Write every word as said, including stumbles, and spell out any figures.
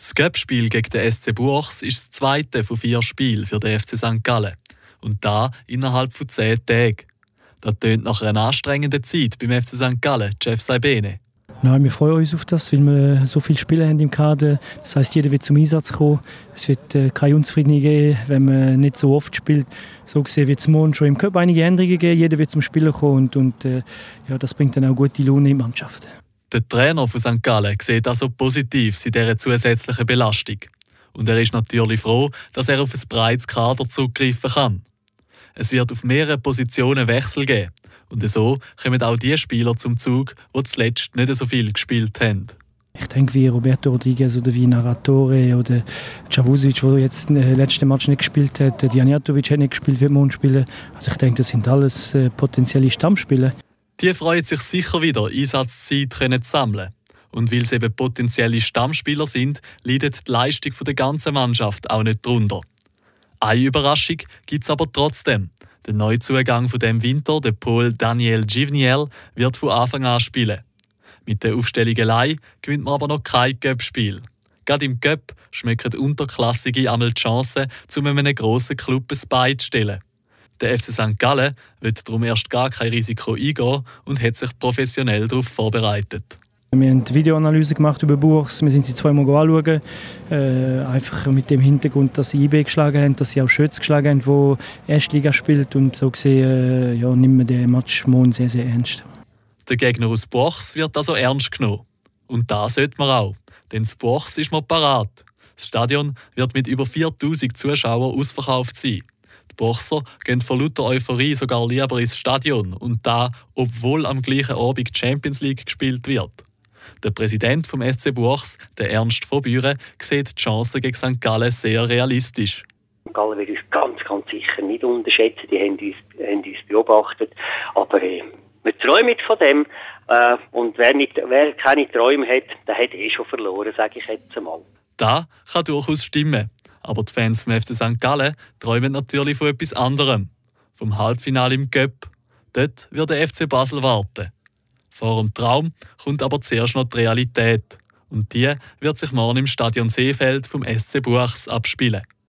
Das Cup-Spiel gegen den S C Buchs ist das zweite von vier Spielen für den F C Sankt Gallen. Und da innerhalb von zehn Tagen. Das tönt nach einer anstrengenden Zeit beim F C Sankt Gallen, Jeff Saibene. Nein, wir freuen uns auf das, weil wir so viele Spieler haben im Kader. Das heisst, jeder wird zum Einsatz kommen. Es wird äh, keine Unzufriedenheit geben, wenn man nicht so oft spielt. So gesehen wird es morgen schon im Cup einige Änderungen geben. Jeder wird zum Spielen kommen und, und äh, ja, das bringt dann auch gute Laune in die Mannschaft. Der Trainer von Sankt Gallen sieht also positiv in dieser zusätzlichen Belastung. Und er ist natürlich froh, dass er auf ein breites Kader zurückgreifen kann. Es wird auf mehreren Positionen Wechsel geben. Und so kommen auch die Spieler zum Zug, die zuletzt nicht so viel gespielt haben. Ich denke, wie Roberto Rodriguez oder wie Naratore oder Cavusic, der jetzt den letzten Match nicht gespielt hat. Djaniatovic hat nicht gespielt, wird morgen spielen. Also ich denke, das sind alles äh, potenzielle Stammspieler. Die freuen sich sicher wieder, Einsatzzeit zu sammeln. Und weil sie eben potenzielle Stammspieler sind, leidet die Leistung der ganzen Mannschaft auch nicht darunter. Eine Überraschung gibt es aber trotzdem. Der Neuzugang von dem Winter, der Pol Daniel Givniel, wird von Anfang an spielen. Mit der Aufstellung allein gewinnt man aber noch kein Cup-Spiel. Gerade im Cup schmecken Unterklassige einmal die Chance, um einem grossen Club ein Bein zu stellen. Der F C Sankt Gallen wird darum erst gar kein Risiko eingehen und hat sich professionell darauf vorbereitet. Wir haben eine Videoanalyse gemacht über Buchs. Wir sind sie zweimal anschauen. Äh, einfach mit dem Hintergrund, dass sie I B geschlagen haben, dass sie auch Schütz geschlagen haben, die Erstliga spielt. Und so gesehen äh, ja, nimmt man den Match morgen sehr, sehr ernst. Der Gegner aus Buchs wird also ernst genommen. Und das sollte man auch. Denn in Buchs ist man parat. Das Stadion wird mit über viertausend Zuschauern ausverkauft sein. Die Buchser gehen vor lauter Euphorie sogar lieber ins Stadion. Und da, obwohl am gleichen Abend die Champions League gespielt wird. Der Präsident vom S C Buchs, der Ernst von Büren, sieht die Chancen gegen Sankt Gallen sehr realistisch. Gallen wird uns ganz, ganz sicher nicht unterschätzen. Die haben uns, haben uns beobachtet. Aber äh, wir träumen von dem. Äh, und wer, nicht, wer keine Träume hat, der hat eh schon verloren, sage ich jetzt einmal. Das kann durchaus stimmen. Aber die Fans vom F C Sankt Gallen träumen natürlich von etwas anderem. Vom Halbfinale im Cup. Dort wird der F C Basel warten. Vor dem Traum kommt aber zuerst noch die Realität. Und die wird sich morgen im Stadion Seefeld vom S C Buchs abspielen.